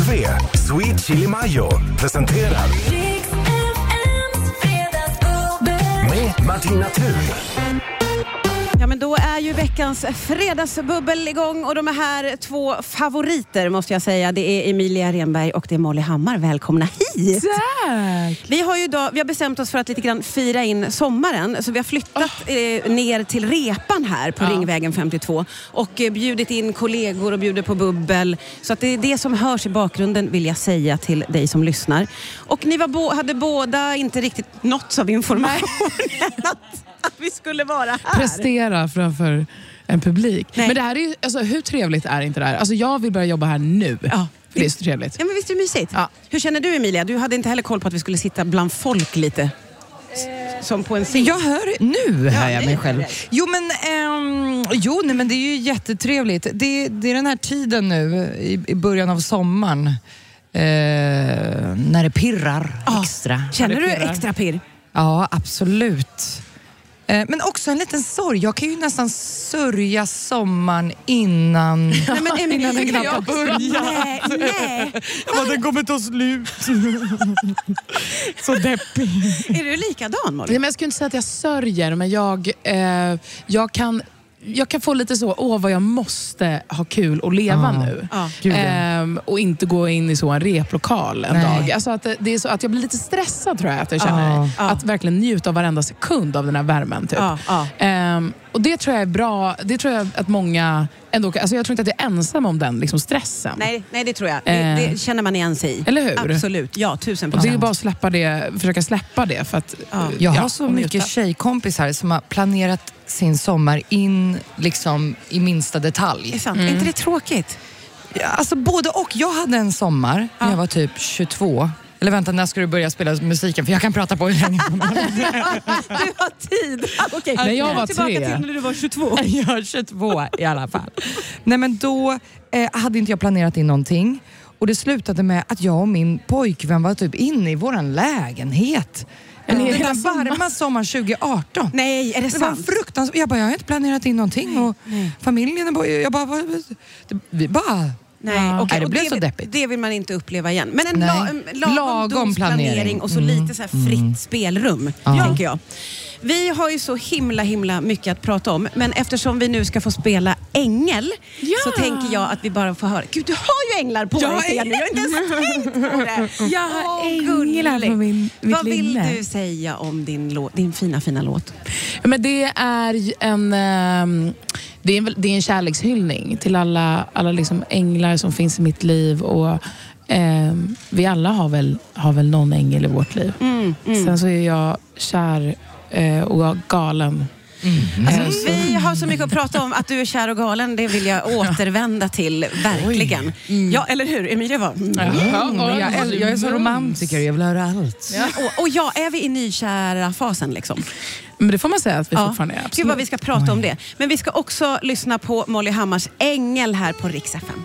W, Sweet Chili Mayo, presenterar med Martina Thun. Ja, men då är ju veckans fredagsbubbel igång och de är här två favoriter måste jag säga. Det är Emilia Renberg och det är Molly Hammar. Välkomna hit! Tack! Vi har bestämt oss för att lite grann fira in sommaren. Så vi har flyttat ner till repan här på Ringvägen 52 och bjudit in kollegor och bjuder på bubbel. Så att det är det som hörs i bakgrunden vill jag säga till dig som lyssnar. Och ni hade båda inte riktigt nåtts av information att vi skulle vara här. Prestera framför en publik. Nej. Men det här är ju, alltså, hur trevligt är inte det här? Alltså jag vill börja jobba här nu. Ja. För det är så trevligt. Ja, men visst är det mysigt. Ja. Hur känner du, Emilia? Du hade inte heller koll på att vi skulle sitta bland folk lite. Som på en scen. Jag hör nu hör jag mig själv. Jo, Men det är ju jättetrevligt. Det är den här tiden nu i början av sommaren när det pirrar extra. Känner du extra pirr? Ja, absolut. Men också en liten sorg. Jag kan ju nästan sörja sommaren innan. Nej, men Emilia, den knappt Nej. Den kommer ta slut. Så deppig. Är du likadan, Molly? Nej, men jag skulle inte säga att jag sörjer, men jag kan få lite så, vad jag måste ha kul och leva nu. Och inte gå in i så en replokal en dag. Alltså att det är så att jag blir lite stressad, tror jag att jag känner. Att verkligen njuta av varenda sekund av den här värmen typ. Och det tror jag är bra. Det tror jag att många ändå, alltså jag tror inte att jag är ensam om den liksom stressen. Nej, det tror jag. Det känner man igen sig i. Eller hur? Absolut, ja, 1000%. Och det är ju bara att försöka släppa det. För att, jag har så mycket tjejkompisar som har planerat sin sommar in liksom i minsta detalj. Det är sant. Är inte det tråkigt? Ja, alltså både och. Jag hade en sommar när jag var typ 22. Eller vänta, när ska du börja spela musiken? För jag kan prata på hur länge som helst. Du har tid. Okej. När jag var tillbaka 3. till när du var 22. Jag var 22 i alla fall. Nej, men då hade inte jag planerat in någonting. Och det slutade med att jag och min pojkvän var typ inne i våran lägenhet. Den varma sommaren 2018. Nej, är det sant? Det var fruktansvärt. Jag har inte planerat in någonting. Och familjen, vi bara... Nej, okay. Det blev så deppigt. Det vill man inte uppleva igen. Men en lagom planering och så lite så här fritt spelrum, tänker jag. Vi har ju så himla mycket att prata om. Men eftersom vi nu ska få spela ängel så tänker jag att vi bara får höra. Gud, du har ju änglar på dig. Jag har inte ens tänkt på det. Jag har änglar på mitt Vad vill linne. du säga om din fina låt? Men det är det är en kärlekshyllning till alla liksom änglar som finns i mitt liv. Och vi alla har väl någon ängel i vårt liv. Sen så är jag kär och galen. Alltså, vi har så mycket att prata om. Att du är kär och galen, det vill jag återvända till, verkligen. Ja, eller hur? Emilia var... Jag är så romantiker, jag vill höra allt. Och är vi i nykära fasen liksom? Men det får man säga att vi fortfarande är. Absolut. Gud vad vi ska prata om det. Men vi ska också lyssna på Molly Hammars Ängel här på Rix FM.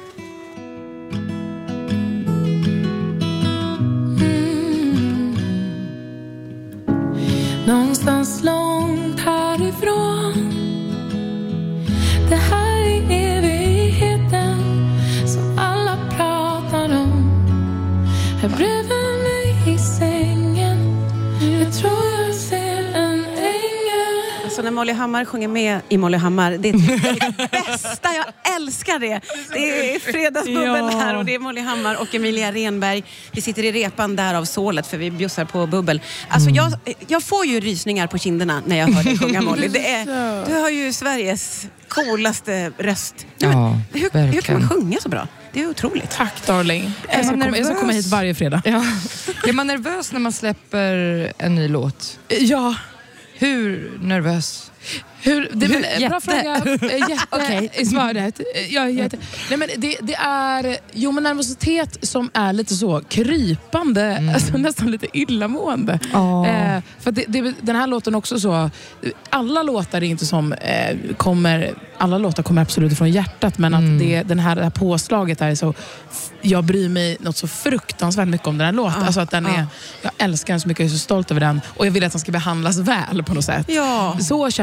Någonstans långt härifrån, det här är evigheten som alla pratar om. Här bredvid mig i sängen, jag tror jag ser en ängel. Alltså när Molly Hammar sjunger med i Molly Hammar, det är det bästa, jag älskar det. Det är fredagsbubbel här och det är Molly Hammar och Emilia Renberg. Vi sitter i repan där av sålet för vi bjussar på bubbel. Alltså jag får ju rysningar på kinderna när jag hör dig sjunga, Molly. Du har ju Sveriges coolaste röst. Hur kan man sjunga så bra? Det är otroligt. Tack, darling. Jag ska komma hit varje fredag. Är man nervös när man släpper en ny låt? Ja. Hur nervös? Bra fråga. Okej, svaret. Nej, men det är men nervositet som är lite så krypande, alltså nästan lite illamående. För den här låten också så, alla låtar är inte som alla låtar kommer absolut från hjärtat, men att det här påslaget är så, jag bryr mig något så fruktansvärt mycket om den här låten. Alltså att jag älskar den så mycket, jag är så stolt över den och jag vill att den ska behandlas väl på något sätt. Så känner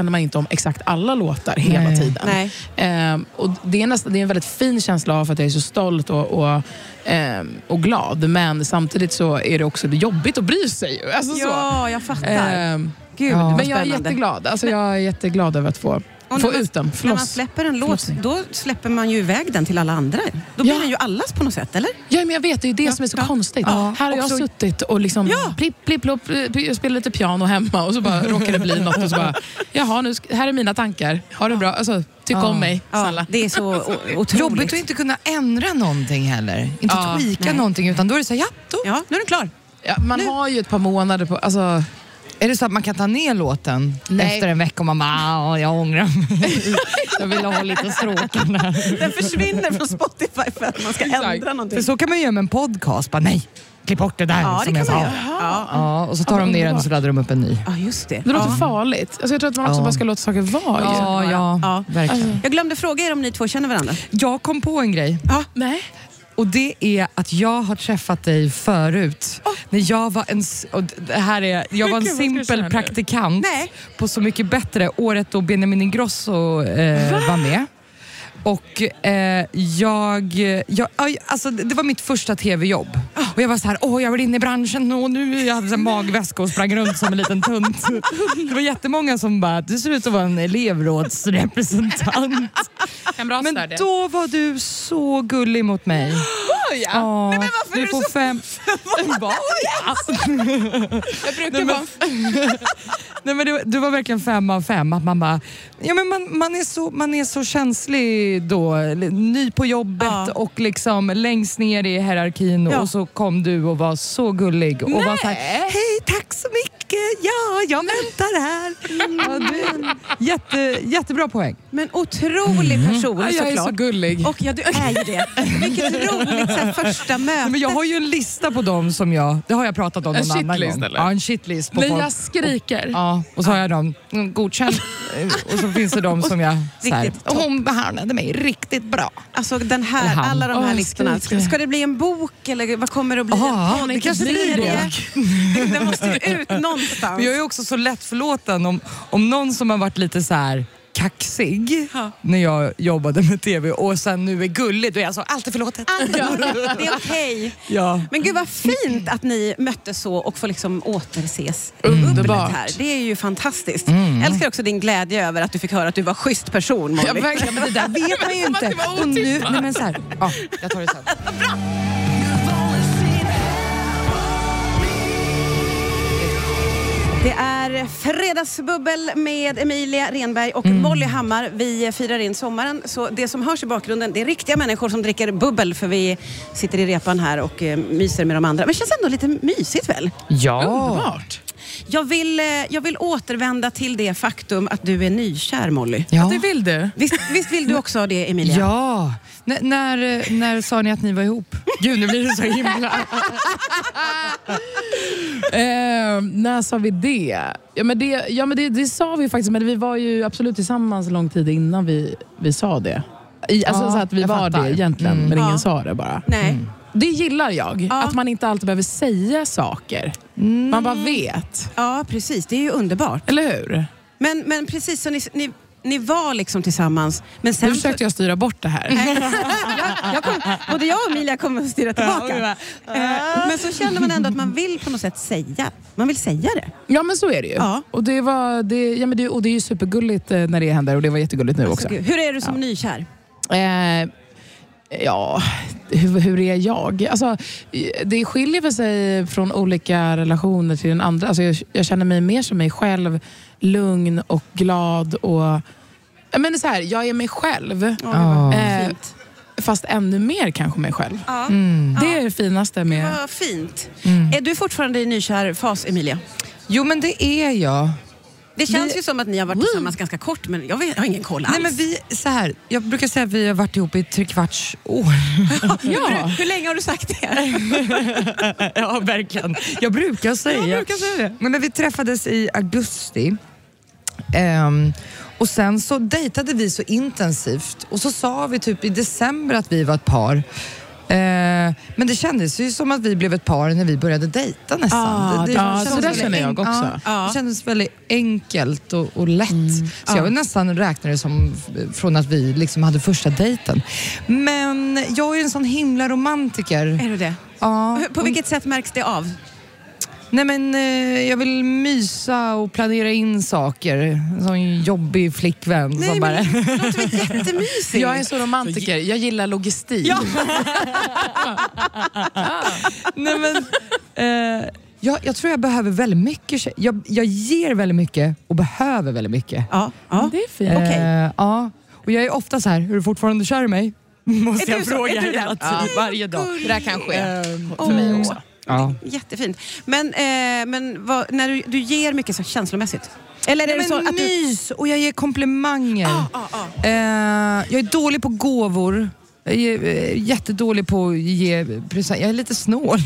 känner man inte om exakt alla låtar hela tiden. Nej. Och det är en väldigt fin känsla av att jag är så stolt och glad. Men samtidigt så är det också jobbigt att bry sig. Alltså ja, jag fattar. Gud, men jag är jätteglad. Alltså jag är jätteglad över att få ut den. När man släpper en låt, då släpper man ju iväg den till alla andra. Då blir den ju allas på något sätt, eller? Ja, men jag vet, det är det som är så konstigt. Ja. Här har jag suttit och liksom plipp, spelar lite piano hemma och så bara råkar det bli något och så bara, jaha, nu, här är mina tankar. Ha det bra, alltså, tyck om mig, snälla. Det är så otroligt. Jobbigt att inte kunna ändra någonting heller. Inte tweaka någonting, utan då är det så här, nu är den klar. Ja, man har ju ett par månader på, alltså... Är det så att man kan ta ner låten efter en vecka och man bara, jag ångrar mig. Jag vill ha lite stråkarna. Den försvinner från Spotify för att man ska ändra någonting. För så kan man göra med en podcast. Bara, nej, klipp bort det där som jag sa. Ja, och så tar de ner den och så laddar de upp en ny. Ja, just det. Det låter farligt. Alltså, jag tror att man också bara ska låta saker vara. Ja, verkligen. Jag glömde fråga er om ni två känner varandra. Jag kom på en grej. Nej. Och det är att jag har träffat dig förut. När jag var jag var en simpel praktikant på Så mycket bättre. Året då Benjamin Ingrosso var med. Och alltså, det var mitt första tv-jobb. Och jag var så här, jag vill in i branschen och nu jag hade en magväska och sprang runt som en liten tunt. Det var jättemånga som bara, du ser ut att vara en elevrådsrepresentant. Men då var du så gullig mot mig. Nej, men varför du är får du så... 5. Jag brukar vara... Nej, men du var verkligen 5 av 5. Att man bara, men man är så känslig då, ny på jobbet och liksom längst ner i hierarkin och så kom du och var så gullig och var så här, hej, tack så mycket, jag väntar här. Jättebra poäng. Men otrolig person, såklart. Jag är så gullig. Och du är ju det. Vilket roligt så här, första möte. Men jag har ju en lista på dem som det har jag pratat om någon annan gång. Eller? Ja, en shitlist på Nej, folk. jag skriker. Och så har jag dem godkänd. Och så finns det de som jag hon behandlade mig riktigt bra. Alltså alla de här listorna. Ska det bli en bok eller vad kommer det att bli? Det kanske blir det. Det måste ju ut någonstans. Men jag är också så lätt förlåten om någon som har varit lite så här kaxig när jag jobbade med tv och sen nu är gullig, då är jag så alltid förlåtet. Det är okej. Ja. Men gud vad fint att ni möttes så och får liksom återses. Underbart. Här. Det är ju fantastiskt. Jag älskar också din glädje över att du fick höra att du var schysst person, Molly. Ja, verkligen, men det där vet man ju inte. Och nu, nej men så här, jag tar det sen. Bra! Det är fredagsbubbel med Emilia Renberg och Molly Hammar. Vi firar in sommaren, så det som hörs i bakgrunden, det är riktiga människor som dricker bubbel, för vi sitter i repan här och myser med de andra. Men det känns ändå lite mysigt väl? Ja. Underbart. Jag vill återvända till det faktum att du är nykär, Molly. Ja, det vill du. Visst vill du också det, Emilia? Ja. När sa ni att ni var ihop? Gud, nu blir det så himla... När sa vi det? Det sa vi faktiskt, men vi var ju absolut tillsammans lång tid innan vi sa det. Alltså så att vi var det egentligen, men ingen sa det bara. Nej. Det gillar jag, att man inte alltid behöver säga saker. Man bara vet. Ja, precis. Det är ju underbart. Eller hur? Men precis, så ni var liksom tillsammans. Men sen Nu försökte jag styra bort det här. Både jag och Emilia kommer att styra tillbaka. Men så känner man ändå att man vill på något sätt säga. Man vill säga det. Ja, men så är det ju. Ja. Och det är ju supergulligt när det händer. Och det var jättegulligt nu också. Hur är du som nykär? Hur är jag? Alltså, det skiljer för sig från olika relationer till den andra. Alltså, jag känner mig mer som mig själv, lugn och glad och så här, jag är mig själv. Fint. Fast ännu mer kanske mig själv. Ja. Det är det finaste med... Vad fint. Är du fortfarande i nykär fas, Emilia? Jo, men det är jag. Det känns ju som att ni har varit tillsammans ganska kort, men jag har ingen koll alls. Nej, men jag brukar säga att vi har varit ihop i 3/4 år. Ja. Hur länge har du sagt det? Ja, verkligen. Jag brukar säga det. Men vi träffades i augusti. Och sen så dejtade vi så intensivt. Och så sa vi typ i december att vi var ett par. Men det kändes ju som att vi blev ett par när vi började dejta nästan. Så där känner jag också. Det kändes väldigt enkelt och lätt. Så jag vill nästan räkna det som från att vi liksom hade första dejten. Men jag är en sån himla romantiker. Är du det? Ja. På vilket sätt märks det av? Nej, men jag vill mysa och planera in saker. En sån jobbig flickvän. Nej, som men bara... det låter väl jättemysigt. Jag är så romantiker. Jag gillar logistik. Ja. Nej, men, jag tror jag behöver väldigt mycket. Jag ger väldigt mycket och behöver väldigt mycket. Ja. Det är fint. Okej. Ja. Och jag är ofta så här, är du fortfarande kär i mig? Måste jag fråga Är du hela tiden, varje dag. Det där kan ske för mig också. Ja. Jättefint. Men när du ger mycket så känslomässigt? Eller är det så att mys och jag ger komplimanger. Jag är dålig på gåvor. Jag är jättedålig på att ge present. Jag är lite snål.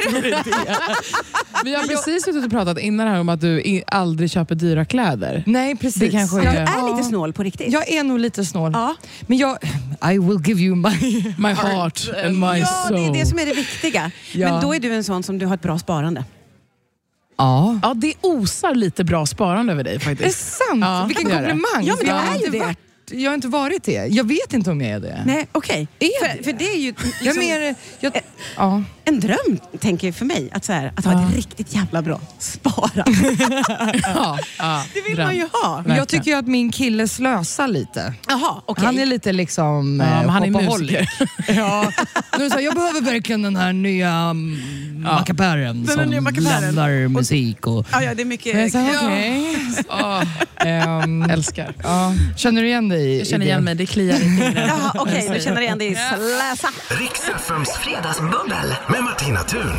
Vi har precis suttit och pratat innan här om att du aldrig köper dyra kläder. Nej, precis. Det kanske jag är lite snål på riktigt? Jag är nog lite snål. Ja. Men I will give you my heart and my soul. Ja, det är det som är det viktiga. Ja. Men då är du en sån som du har ett bra sparande. Ja, det osar lite bra sparande över dig faktiskt. Är det sant? Ja, vilken det är det. komplimang. Ja, men det jag är har ju inte det. Jag har inte varit det. Jag vet inte om jag är det. Nej, okej. Är För det är ju liksom Jag är mer... en dröm, tänker jag för mig. Att ha ett riktigt jävla bra sparande. Det vill man ju ha. Jag tycker ju att min kille slösar lite. Jaha, okej. Han är lite liksom han är shopaholic. musiker. Ja. Nu är så här, jag behöver verkligen den här nya mackapären som nya mackapären. blandar musik och... Ja, det är mycket... Okej. Älskar. Känner du igen dig? Jag känner igen mig, det kliar i fingrarna. Jaha, okej, du känner igen det i släsa. Rix FMs fredagsbubbel med Martina Thun.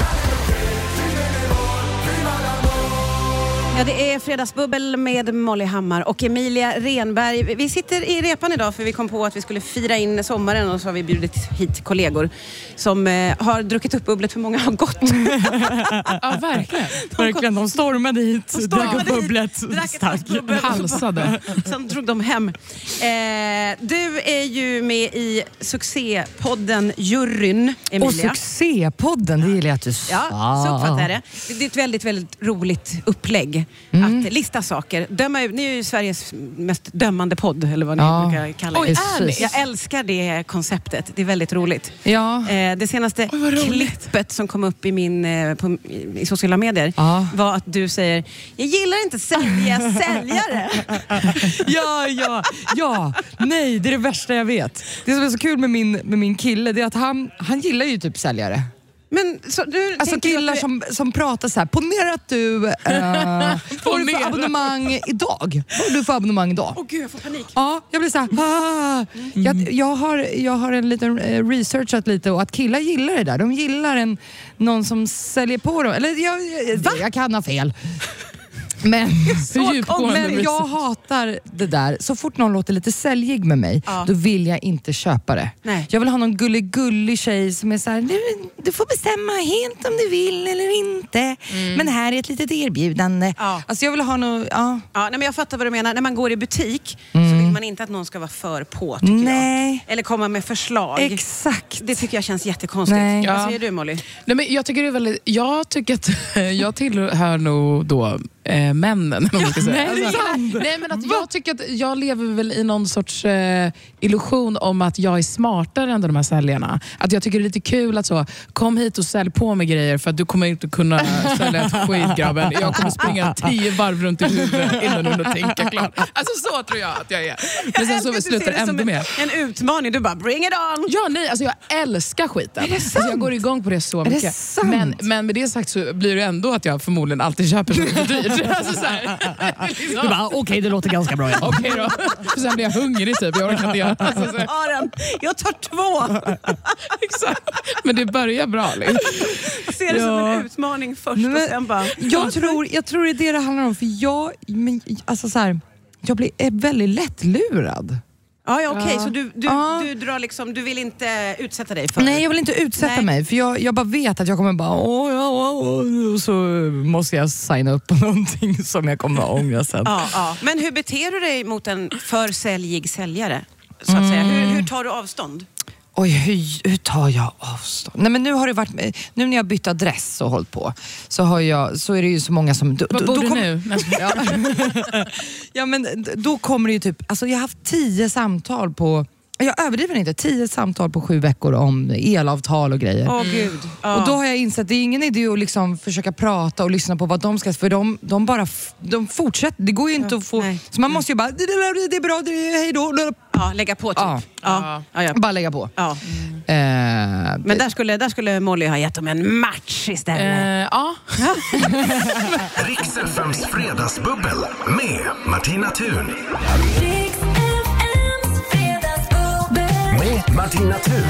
Ja, det är fredagsbubbel med Molly Hammar och Emilia Renberg. Vi sitter i repan idag för vi kom på att vi skulle fira in sommaren och så har vi bjudit hit kollegor som har druckit upp bubblet för många har gått. Ja, verkligen. Verkligen, de stormade hit, drack upp bubblet, halsade. Sen drog de hem. Du är ju med i succépodden Juryn, Emilia. Och succépodden, det gillar jag att du sa. Ja, så uppfattar jag det. Det är ett väldigt, väldigt roligt upplägg att lista saker. Döma ut, ni är ju Sveriges mest dömande podd, eller vad ni brukar kalla det. Är ni? Jag älskar det konceptet. Det är väldigt roligt. Ja. Det senaste klippet som kom upp i sociala medier var att du säger, jag gillar inte säljare. Ja, nej, det är det värsta jag vet. Det som är så kul med min kille, det är att han gillar ju typ säljare. Men så du alltså killar som pratar så här. Ponera att du får du för abonnemang idag. Vad har du för abonnemang idag? Åh gud, jag får panik. Ja, jag blir så här. Jag har en liten researchat lite och att killar gillar det där. De gillar någon som säljer på dem. Eller jag kan ha fel. Men jag hatar det där. Så fort någon låter lite säljig med mig, då vill jag inte köpa det. Nej. Jag vill ha någon gullig tjej som är så här: du får bestämma helt om du vill eller inte. Men här är ett litet erbjudande. Alltså jag vill ha något... Nej, men jag fattar vad du menar. När man går i butik så vill man inte att någon ska vara för på, tycker jag. Eller komma med förslag. Exakt. Det tycker jag känns jättekonstigt. Nej. Vad säger du, Molly? Nej, men jag tycker det är väldigt... Jag tycker att jag tillhör nog då männen. Om man ska säga. Nej, men att jag tycker att jag lever väl i någon sorts illusion om att jag är smartare än de här säljarna. Att jag tycker det är lite kul att så, kom hit och sälj på med grejer för att du kommer inte kunna sälja ett skit, grabben. Jag kommer springa 10 varv runt i huvudet innan du tänker klart. Alltså så tror jag att jag är. Men sen så slutar det ändå med en utmaning, du bara bring it on. Ja, nej, alltså jag älskar skiten. Alltså jag går igång på det så mycket. Det sant? Men med det sagt så blir det ändå att jag förmodligen alltid köper så mycket dyrt. Alltså så här. Du bara, okej, det låter ganska bra. Okej då. För sen blir jag hungrig typ. Jag orkar inte göra. Alltså, jag tar 2. Exakt. Men det börjar bra. Liksom. Jag ser det som en utmaning först och sen bara... Jag tror det är det handlar om. För jag är väldigt lättlurad. Ja, okej. Så du drar liksom, du vill inte utsätta dig för... Nej, jag vill inte utsätta mig. För jag bara vet att jag kommer bara... och så måste jag signa upp på någonting som jag kommer att ångra sen. Men hur beter du dig mot en för säljig säljare? Så att säga? Hur tar du avstånd? Oj, hur tar jag avstånd? Nej, men nu har det varit, nu när jag bytt adress och hållit på så är det ju så många som... Vad bor du nu? Ja. Ja, men då kommer det ju typ... Alltså jag har haft 10 samtal på... Jag överdriver inte, 10 samtal på 7 veckor om elavtal och grejer. Gud. Och då har jag insett att det är ingen idé att liksom försöka prata och lyssna på vad de ska... För de fortsätter, det går ju inte att få... Nej. Så man måste ju bara, det är bra, hej då. Ja, lägga på typ. Ja. Ja. Bara lägga på. Ja. Men där skulle Molly ha gett dem en match istället. Ja. Rix FMs fredagsbubbel med Martina Thun. Med Martina Thun.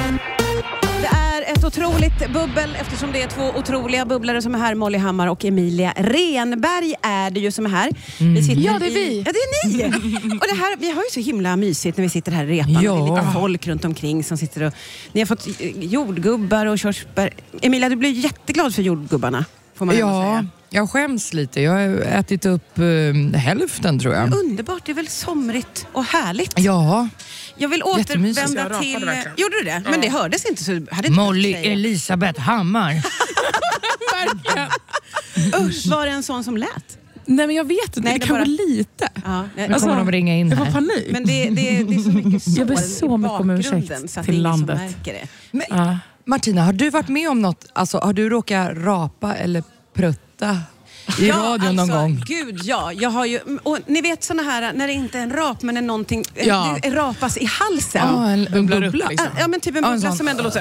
Det är ett otroligt bubbel eftersom det är 2 otroliga bubblare som är här. Molly Hammar och Emilia Renberg är det ju som är här. Vi sitter Ja, det är vi. Ja, det är ni. Och det här, vi har ju så himla mysigt när vi sitter här i repan. Ja. Det är lite folk runt omkring som sitter och... Ni har fått jordgubbar och körsbär. Emilia, du blir jätteglad för jordgubbarna, får man ändå säga. Jag skäms lite. Jag har ätit upp hälften, tror jag. Underbart, det är väl somrigt och härligt. Ja. Jag vill Jättemysigt. återvända Jag till... rapade verkligen. Gjorde du det? Men det hördes inte så... Hade inte Molly säga. Elisabeth Hammar. Verkligen. Usch, var det en sån som lät? Nej, men jag vet inte. Nej, det det kan bara- vara lite. Ja, Nu kommer de ringa in Jag får här. panik. men det är så mycket sår Jag ber så i mycket om ursäkt bakgrunden så att till det är ingen landet. som märker det. Men, Ja. Martina, har du varit med om något? Alltså, har du råkat rapa eller prutta i radion någon gång? Gud, ja. Jag har ju, och ni vet såna här, när det inte är en rap men är någonting, Ja. det rapas i halsen. Ja, en Bubblar upp, bubbla. liksom. Ja, men typ en Ja, en bubbla sån. som ändå låter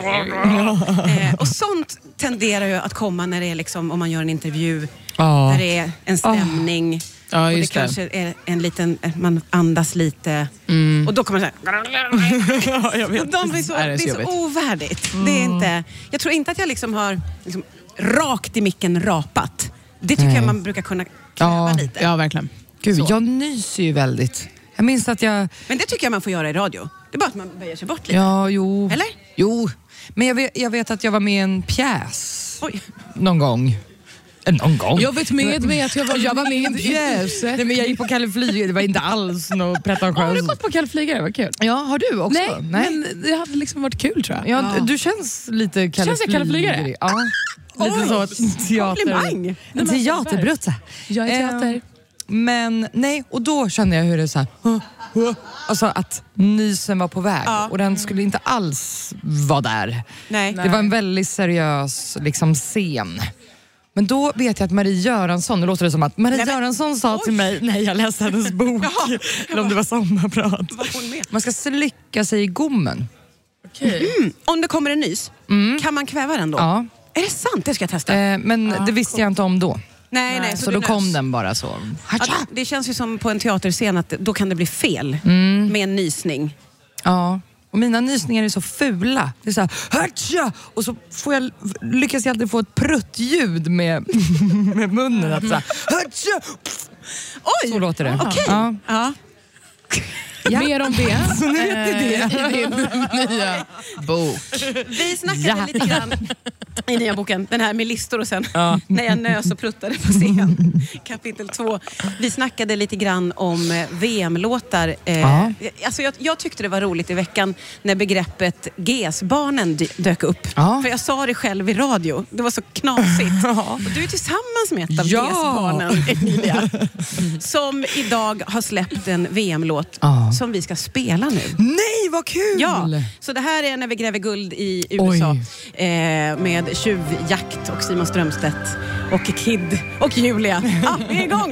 och sånt tenderar ju att komma när det är liksom, om man gör en intervju Ja. där det är en stämning Ja, och det just det. kanske är en liten, man andas lite och då kommer det så här. Ja, jag vet. Och de blir så, Nej, det är så jobbigt. ovärdigt. Det är inte, jag tror inte att jag liksom har liksom, rakt i micken rapat. Det tycker jag man brukar kunna kräva Ja. lite. Ja, verkligen. Gud, jag nyser ju väldigt. Jag minns att jag... Men det tycker jag man får göra i radio. Det är bara att man böjer sig bort lite. Ja, jo. Eller? Jo. Men jag vet att jag var med i en pjäs Oj. någon gång. Någon gång? Jag vet med att jag var med i en pjäs. Nej, men jag gick på Kalle Flyger, det var inte alls något Har du pretentiöst. gått på Kalle Flygare? Vad kul. Ja, har du också? Nej, men det hade liksom varit kul, tror jag. Ja, du känns lite Kalle Känns jag Kalle Flygare? Ja. Lite så Komplimang. En teaterbrutta. Jag är teater. Men nej, och då kände jag hur det så här, alltså att nysen var på väg och den skulle inte alls vara där. Nej. Det var en väldigt seriös liksom, scen. Men då vet jag att Marie Göransson, nu låter det som att Marie Göransson sa till mig när jag läste hennes bok, eller om det var sommarprat, Var hon med? man ska slicka sig i gommen. Om det kommer en nys, kan man kväva den då? Ja. Är det sant? Det ska jag testa. Men det visste jag inte om då. Nej, Så du då kom nös. den bara så. Ja, det känns ju som på en teaterscen att då kan det bli fel med en nysning. Ja. Och mina nysningar är så fula. Det är så här, hatscha! Och så lyckas jag alltid få ett pruttljud med munnen. Att så här, hatscha! Oj! Så låter det. Okej. Ja. Ja. Ja. Mer om det. Så nu vet ni det. I din nya bok. Vi snackade lite grann i nya boken, den här med listor och sen när jag nös och pruttade på scen. Kapitel 2. Vi snackade lite grann om VM-låtar. Alltså jag tyckte det var roligt i veckan när begreppet GES-barnen dök upp. Ja. För jag sa det själv i radio. Det var så knasigt. Och du är tillsammans med ett av Ja. GES-barnen, Emilia. Som idag har släppt en VM-låt som vi ska spela nu. Nej, vad kul! Ja, så det här är när vi gräver guld i USA med Tjuvjakt och Simon Strömstedt och Kid och Julia. Ja, vi är igång!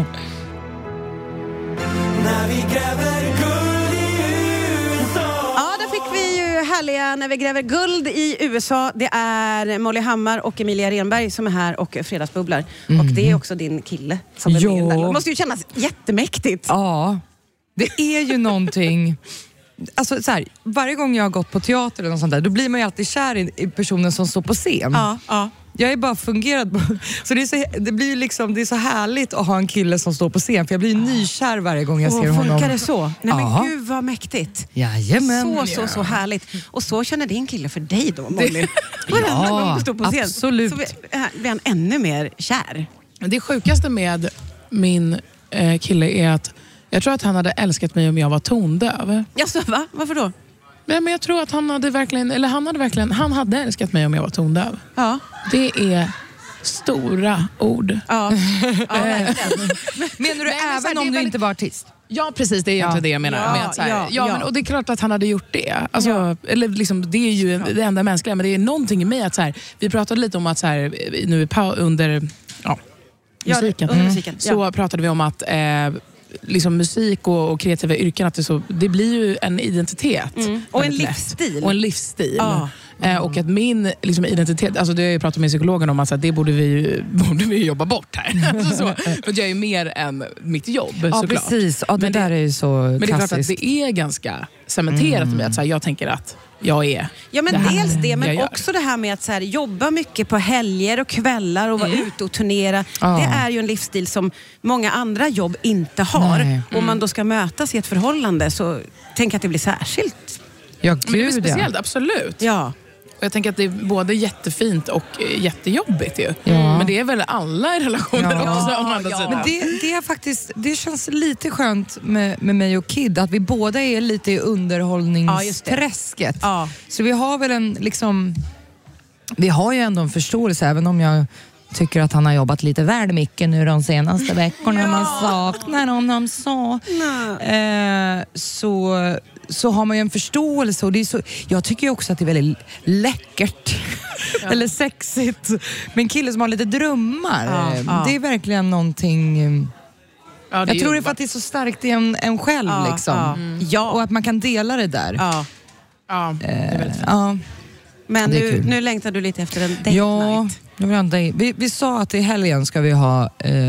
När vi gräver guld i USA. Ja, där fick vi ju härliga när vi gräver guld i USA. Det är Molly Hammar och Emilia Renberg som är här och fredagsbubblar. Och det är också din kille som är med där. Det måste ju kännas jättemäktigt. Ja, det är ju någonting... Alltså, så här, varje gång jag har gått på teater eller något sånt där, då blir man ju alltid kär i personen som står på scen. Ja. Jag är bara fungerat på... Så det blir ju liksom, det är så härligt att ha en kille som står på scen, för jag blir nykär varje gång jag ser honom. Funkar det så? Nej men Ja. gud vad mäktigt. Jajamän. Så härligt. Och så känner din kille för dig då, Molly. Ja, Står på scen. absolut. Så blir han ännu mer kär. Det sjukaste med min kille är att jag tror att han hade älskat mig om jag var tondöv. Jaså, va? Varför då? Nej, men jag tror att han hade älskat mig om jag var tondöv. Ja. Det är stora ord. Ja. Menar du även om du inte var artist? Ja, precis. Det är egentligen det jag menar. Med att så här, men, och det är klart att han hade gjort det. Alltså, eller liksom, det är ju det enda mänskliga, men det är någonting i mig att så här, vi pratade lite om att så här, nu under musiken. Så pratade vi om att liksom musik och kreativa yrken, att det blir ju en identitet. Och en livsstil. Och en livsstil. Och att min liksom, identitet, alltså det har jag pratat med psykologen om, att det borde vi jobba bort här. Alltså, så, för jag är mer än mitt jobb, såklart. Precis. Ja, det där är ju så men det är klassiskt. klart att det är ganska cementerat i mig att så här, jag tänker att jag är Ja, men dels det, men jag också det här med att så här, jobba mycket på helger och kvällar och vara ute och turnera. Det är ju en livsstil som många andra jobb inte har. Om man då ska mötas i ett förhållande, så tänker jag att det blir särskilt. Ja, Men det är gud, speciellt, absolut. Ja. Och jag tänker att det är både jättefint och jättejobbigt ju. Men det är väl alla i relationer också. Om andra sidan. Men det är faktiskt, det känns lite skönt med mig och Kid, att vi båda är lite i underhållningsträsket. Ja. Så vi har väl en liksom, vi har ju ändå en förståelse, även om jag tycker att han har jobbat lite väl mycket nu de senaste veckorna. Man saknar honom så har man ju en förståelse, och det är så, jag tycker ju också att det är väldigt läckert eller sexigt med en kille som har lite drömmar. Det är verkligen någonting. Jag tror det är för att det är så starkt i en själv liksom. Och att man kan dela det där. Det är väldigt fint. Men nu längtar du lite efter en date night. Vi sa att i helgen ska vi ha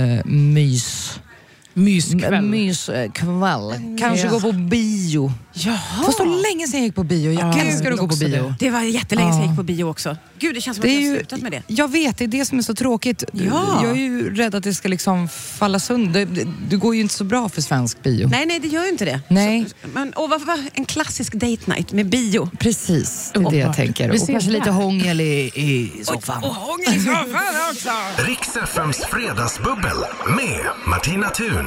myskväll. Kanske gå på bio. Fast så länge sedan jag gick på bio. Jag älskar att gå på bio. Det var jättelänge sedan jag gick på bio också. Gud, det känns som att jag har slutat med det. Jag vet, det är det som är så tråkigt. Jag är ju rädd att det ska liksom falla sönder. Det går ju inte så bra för svensk bio. Nej, det gör ju inte det. Nej. Vad var en klassisk date night med bio? Precis, det är det jag tänker. Och kanske lite hångel i soffan. Och hångel i soffan också! Rix FMs fredagsbubbel med Martina Thun.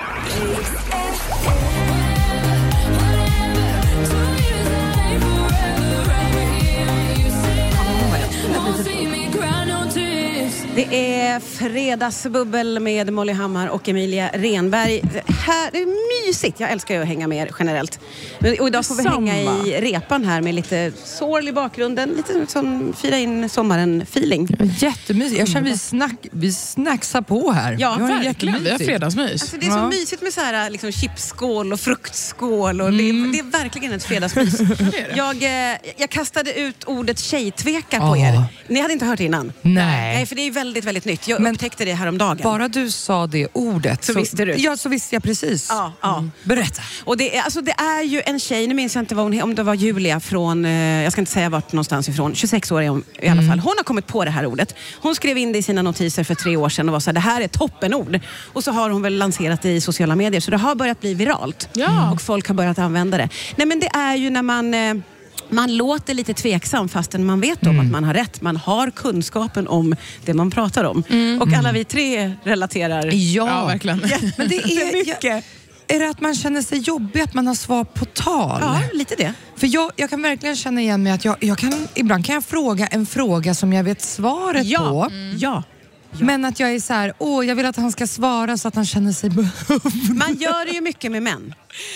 Det är fredagsbubbel med Molly Hammar och Emilia Renberg. Det är mysigt. Jag älskar ju att hänga med er generellt. Och idag får vi hänga i repan här med lite sorl i bakgrunden. Lite som fira in sommaren-feeling. Jättemysigt. Jag känner vi snacksar på här. Ja, verkligen. Vi har fredagsmys. Alltså, det är så mysigt med så här, liksom, chipsskål och fruktskål. Och det är verkligen ett fredagsmys. Jag kastade ut ordet tjejtveka på er. Ni hade inte hört innan? Nej, för det är väldigt, väldigt nytt. Jag upptäckte det här om dagen. Bara du sa det ordet så visste du. Ja, så visste jag precis. Ja. Berätta. Och det är ju en tjej, nu minns jag inte om det var Julia från, jag ska inte säga vart någonstans ifrån, 26 år är hon i alla fall. Hon har kommit på det här ordet. Hon skrev in det i sina notiser för 3 år sedan och var så här, det här är toppenord. Och så har hon väl lanserat det i sociala medier, så det har börjat bli viralt. Och folk har börjat använda det. Nej, men det är ju när man låter lite tveksam fastän man vet om att man har rätt. Man har kunskapen om det man pratar om. Och alla vi 3 relaterar. Ja, verkligen. Men det är mycket. Är det att man känner sig jobbig, att man har svar på tal? Ja, lite det. För jag kan verkligen känna igen mig att ibland kan jag fråga en fråga som jag vet svaret på. Ja. Men att jag är så här, jag vill att han ska svara så att han känner sig behövd. Man gör det ju mycket med män.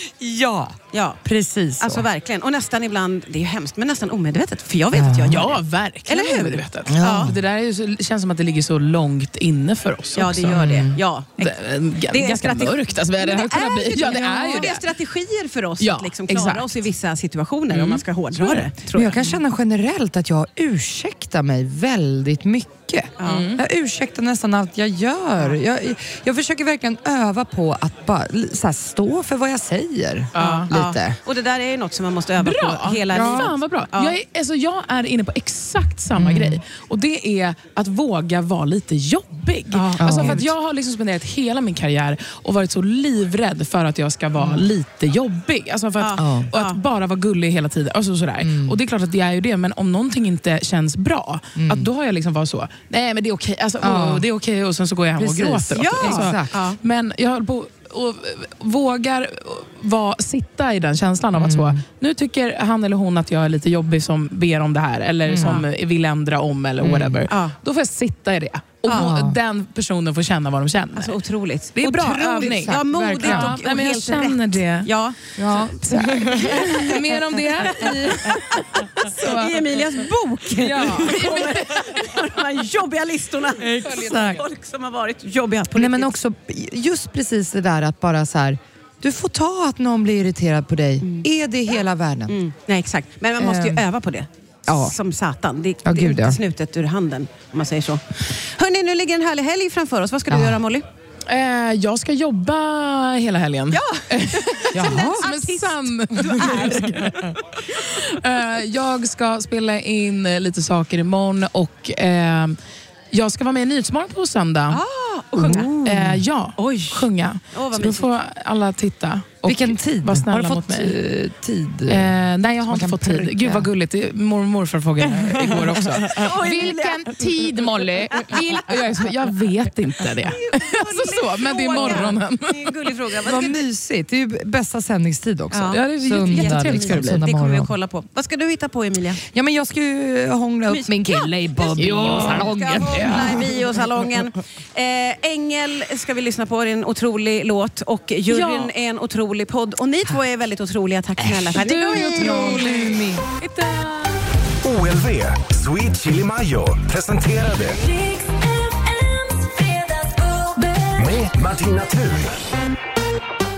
Ja, precis så. Alltså verkligen. Och nästan ibland, det är ju hemskt, men nästan omedvetet. För jag vet att jag gör det. Verkligen. Eller hur? Omedvetet. Ja. Det där är ju, känns som att det ligger så långt inne för oss också. Det gör det. Ja. Det är ganska mörkt. Alltså, det är ju det är strategier för oss att liksom klara oss i vissa situationer om man ska hårdra det. Men jag kan känna generellt att jag ursäktar mig väldigt mycket. Jag ursäktar nästan allt jag gör. Jag försöker verkligen öva på att bara så här, stå för vad jag säger. Lite. Och det där är ju något som man måste öva på hela livet. Fan vad bra. Jag är inne på exakt samma grej. Och det är att våga vara lite jobbig. Alltså för att jag har liksom spenderat hela min karriär och varit så livrädd för att jag ska vara lite jobbig. Alltså för att, och att bara vara gullig hela tiden. Alltså sådär. Och det är klart att det är ju det. Men om någonting inte känns bra, att då har jag liksom varit så, nej men det är okej. Alltså, det är okej, och sen så går jag hem och gråter. Ja, exakt. Men jag höll på och vågar sitta i den känslan av att så, nu tycker han eller hon att jag är lite jobbig som ber om det här eller som vill ändra om eller whatever. Då får jag sitta i det. Och den personen får känna vad de känner. Alltså otroligt. Det är bra övning. Ja, modigt och men jag helt känner rätt. det. Ja. Mer om det i Emilias bok. Ja. De här jobbiga listorna. Exakt. Folk som har varit jobbiga på Nej, men också just precis det där att bara så här, du får ta att någon blir irriterad på dig. Är det hela världen? Nej, exakt. Men man måste ju öva på det. Ja. Som satan. Det är Gud, inte snutet ur handen, om man säger så. Hörrni, nu ligger en härlig helg framför oss. Vad ska du göra, Molly? Jag ska jobba hela helgen. Ja! Som en sann. Jag ska spela in lite saker imorgon och jag ska vara med i Nyhetsmorgon på söndag. Och sjunga. Ja, sjunga. Så då får alla titta. Och vilken tid? Var snälla har du fått mot mig. tid? Nej, jag har inte fått tid. Gud vad gulligt. Morfar frågade igår också. Vilken tid, Molly? Jag vet inte det. Alltså men det är morgonen. Det är en gullig fråga. Vad mysigt. Det är ju bästa sändningstid också. Ja, det är jättetrevligt. Det kommer vi att kolla på. Vad ska du hitta på, Emilia? Ja, men jag ska ju hångla upp min kille i biosalongen. I biosalongen. Ängel ska vi lyssna på. Det är en otrolig låt. Och juryn är en otrolig podd. Och ni två är väldigt otroliga. Tack snälla. Du är otrolig. OLV Sweet Chili Mayo presenterade med Martina Thun.